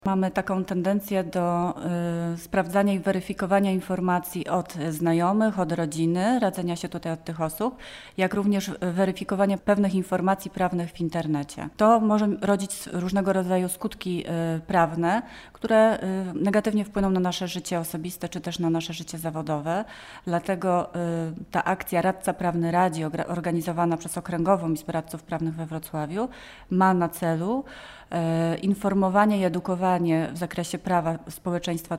Mamy taką tendencję do sprawdzania i weryfikowania informacji od znajomych, od rodziny, radzenia się tutaj od tych osób, jak również weryfikowania pewnych informacji prawnych w internecie. To może rodzić różnego rodzaju skutki prawne, które negatywnie wpłyną na nasze życie osobiste czy też na nasze życie zawodowe. Dlatego ta akcja Radca Prawny Radzi, organizowana przez Okręgową Izbę Radców Prawnych we Wrocławiu, ma na celu informowanie i edukowanie w zakresie prawa społeczeństwa